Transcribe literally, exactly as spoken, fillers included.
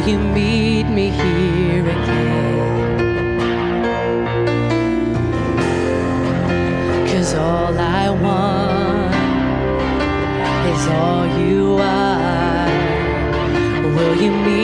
you meet me here again? 'Cause all I want is all you are. Will you meet